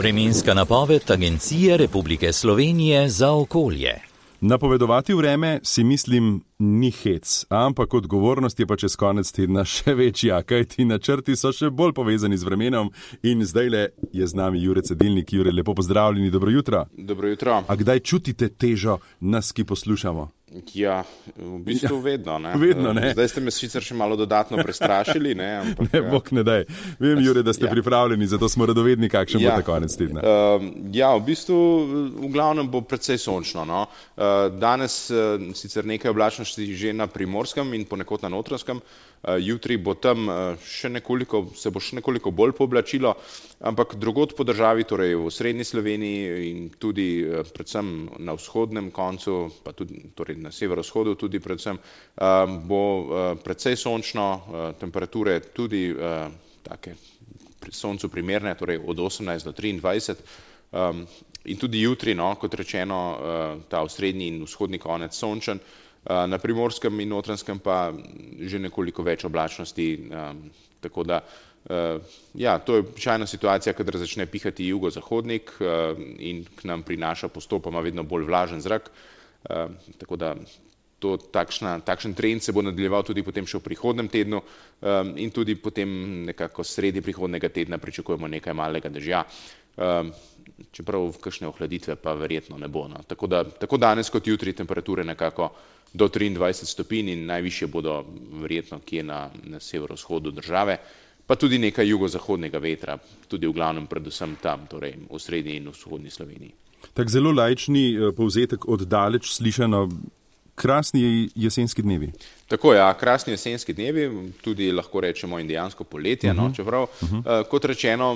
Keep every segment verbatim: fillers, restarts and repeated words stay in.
Vremenska napoved Agencije Republike Slovenije za okolje. Napovedovati vreme si mislim ni hec, ampak odgovornost je pa čez konec tedna še večja, kajti načrti so še bolj povezani z vremenom in zdajle je z nami Jure Cedilnik. Jure, lepo pozdravljeni, dobro jutro. Dobro jutro. A kdaj čutite težo nas, ki poslušamo? Ja, v bistvu vedno, ne. Vedno, ne. Zdaj ste me sicer še malo dodatno prestrašili, ne. Ampak, ne, bog ne daj. Vem, Jure, da ste ja. pripravljeni, zato smo radovedni, kakšen ja. bo ta konec tedna. Uh, ja, v bistvu v glavnem bo precej sončno, no. Uh, danes uh, sicer nekaj oblačnosti že na Primorskem in ponekod na Notranjskem. Uh, jutri bo tam uh, še nekoliko, se bo še nekoliko bolj pooblačilo, ampak drugod po državi, torej v srednji Sloveniji in tudi uh, predvsem na vzhodnem koncu, pa tudi torej na severovzhodu tudi predvsem, uh, bo uh, precej sončno, uh, temperature tudi uh, take pri soncu primerne, torej od osemnajst do triindvajset. Um, in tudi jutri, no, kot rečeno, uh, ta osrednji in vzhodni konec sončen, uh, na Primorskem in Notranjskem pa že nekoliko več oblačnosti, um, tako da uh, ja, to je običajna situacija, kadar začne pihati jugozahodnik uh, in k nam prinaša postopoma vedno bolj vlažen zrak. Uh, tako da to, takšna, takšen trend se bo nadaljeval tudi potem še v prihodnem tednu um, in tudi potem nekako sredi prihodnega tedna pričakujemo nekaj malega dežja, um, čeprav v kakšne ohladitve pa verjetno ne bo. No. Tako da tako danes kot jutri temperature nekako do triindvajset stopinj in najvišje bodo verjetno kje na, na severovzhodu države, pa tudi nekaj jugozahodnega vetra, tudi v glavnem predvsem tam, torej v srednji in vzhodni Sloveniji. Tak zelo laični povzetek od daleč slišano, krasni jesenski dnevi. Tako, ja, krasni jesenski dnevi, tudi lahko rečemo in dejansko poletje, uh-huh. no, čeprav, uh-huh. uh, kot rečeno,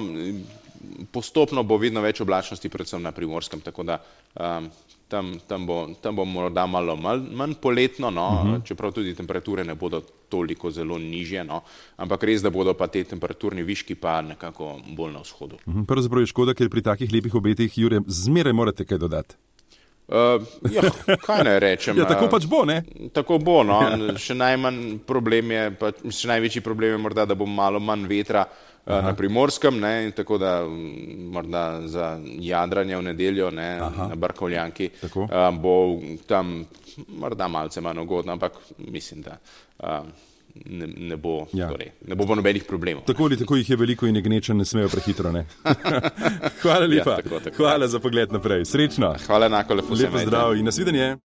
postopno bo vedno več oblačnosti, predvsem na Primorskem, tako da um, tam, tam, bo, tam bo morda malo manj, manj poletno, no, uh-huh. čeprav tudi temperature ne bodo toliko zelo nižje, no, ampak res, da bodo pa te temperaturni viški pa nekako bolj na vzhodu. Uh-huh. Pravzaprav je škoda, ker pri takih lepih obetih, Jure, zmeraj morate kaj dodati. Uh, ja, kaj naj rečem? Ja, tako pač bo, ne? Tako bo, no. Ja. Še najmanj problem je, pa, še največji problem je morda, da bo malo manj vetra uh, na Primorskem, ne, in tako da morda za jadranje v nedeljo, ne, na Barkovljanki, uh, bo tam morda malce manj ugodno, ampak mislim, da uh, ne, ne bo, ja. torej, ne bo nobenih problemov. Tako ali tako jih je veliko in je gneča, ne smejo prehitro, ne? Hvala lepa. Ja, tako, tako. Hvala za pogled naprej. Srečno. Hvala enako, lepo se Lepo zdrav in nasvidenje.